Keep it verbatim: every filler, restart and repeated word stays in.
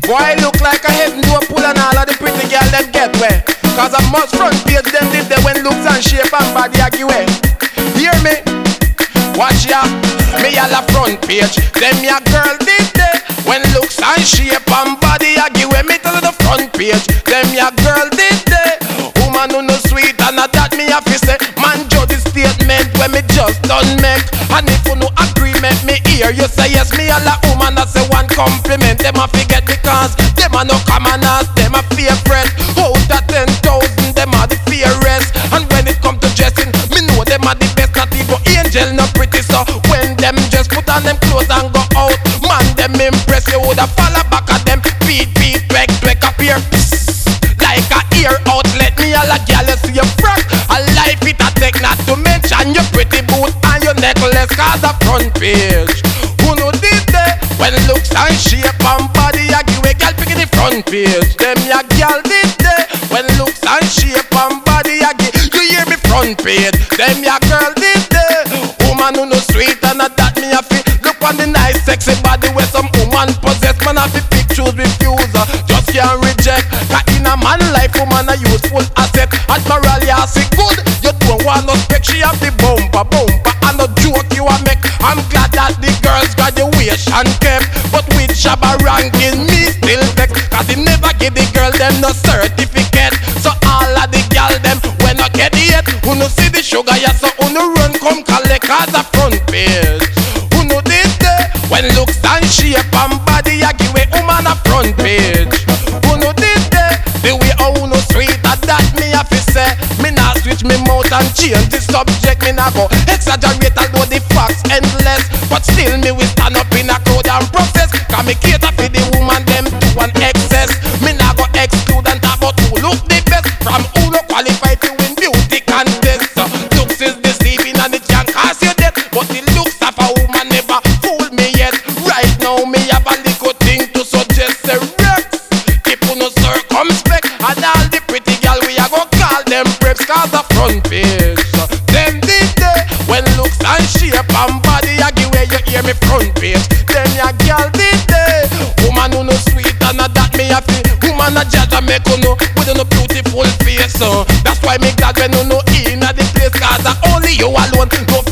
Boy, look like a head no pull and all of the pretty girl them get wet. Cause a must front page them did they when looks and shape and body a give way. Hear me? Watch ya, me all a front page. Them ya girl did they when looks and shape and body a give way. Me tell you the front page. Them ya girl did they. Woman who no sweet and a that me have to say. Man judge the statement when me just done make. And if you no agreement me hear you say yes. Me all a woman that say one compliment. Them a forget because them a no common as them a favorite. Out of ten thousand them a the fairest. And when it come to dressing, me know them a the best. Not even angel no pretty so when them just put on them clothes and go out, man them impress you woulda follow back at them. Beat beat twek twek appear like a ear outlet. Me all a gal you see your frock. A life it a take not to mention your pretty boot and your necklace. Cause the front page who know did they when looks and shape and body a give a gal picking the front page. Them ya gal did they when looks and shape and body a give. You hear me front page. Them ya girl did they. Woman who no sweet and a that me a fi look on the nice sexy body where some woman possess. Man a fi pick choose refuser. Just can't reject. Cause in a man life woman a useful asset. Admiral ya see good. You don't want no spec. She have the bumper bumper and no joke you a make. I'm glad that the girls graduation kept. But with Shabba ranking me still vex. Cause he never give the girl them no certificate. So all of the gal them when not get it. Who no see the sugar ya so who no run come collect. Cause the front page who no did they when looks and shape and body a give a woman a front page. Who no did they the way how who no sweet a that me a fi say. Me not switch me mouth and change the subject. Me not go exaggerate although the facts endless. But still me will stand up in a crowd and profess. Cause me cater for the woman them to an excess. Me not go exclude and talk about who look the best. From who no qualify to win beauty contest. So, looks is deceiving and it can cause you death. But the looks of a woman never fooled me yet. Right now me have a little thing to suggest. The Rex, keep on no circumspect. And all the pretty gal we a go call them preps. Cause the front page so, them did they when looks and shape and body a give way. You hear me front page. Them ya gal did they. Woman who no sweet and a that me a feel. Woman a judge a make you know with no beautiful face. So that's why me glad when you know in a the place. Cause only you alone no